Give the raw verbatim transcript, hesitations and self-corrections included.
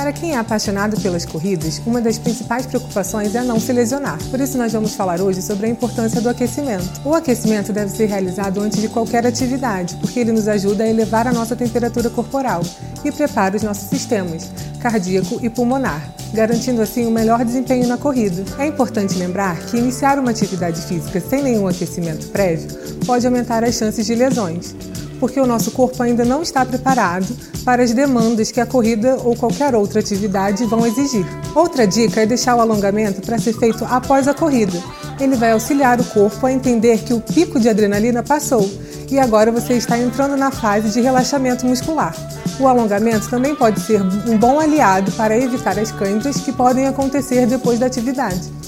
Para quem é apaixonado pelas corridas, uma das principais preocupações é não se lesionar. Por isso nós vamos falar hoje sobre a importância do aquecimento. O aquecimento deve ser realizado antes de qualquer atividade, porque ele nos ajuda a elevar a nossa temperatura corporal e prepara os nossos sistemas cardíaco e pulmonar, garantindo assim um melhor desempenho na corrida. É importante lembrar que iniciar uma atividade física sem nenhum aquecimento prévio pode aumentar as chances de lesões, porque o nosso corpo ainda não está preparado para as demandas que a corrida ou qualquer outra atividade vão exigir. Outra dica é deixar o alongamento para ser feito após a corrida. Ele vai auxiliar o corpo a entender que o pico de adrenalina passou e agora você está entrando na fase de relaxamento muscular. O alongamento também pode ser um bom aliado para evitar as câimbras que podem acontecer depois da atividade.